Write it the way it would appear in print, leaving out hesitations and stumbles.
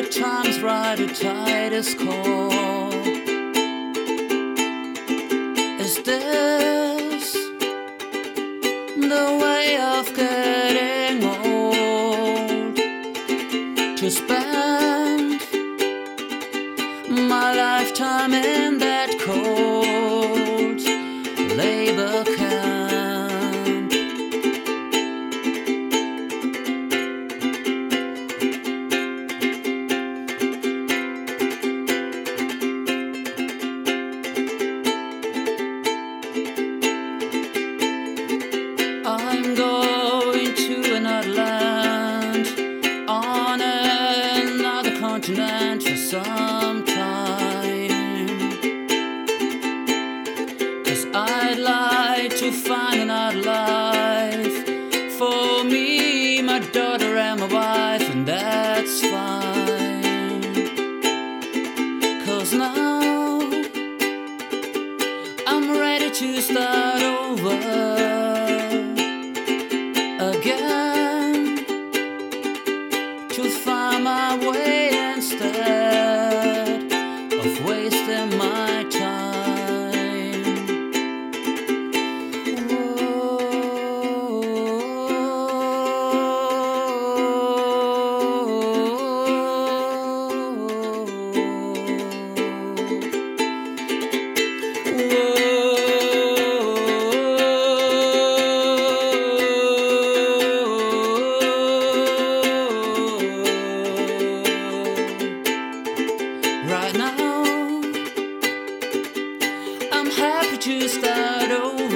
time's right, the tide is cold. Is this the way of getting old? To spend my lifetime in that cold labor camp. I'm going to another land, on another continent for some time, 'cause I'd like to find another life for me, my daughter and my wife, and that's fine. 'Cause now I'm ready to start over again, to find my way instead of wasting my time. Right now, I'm happy to start over.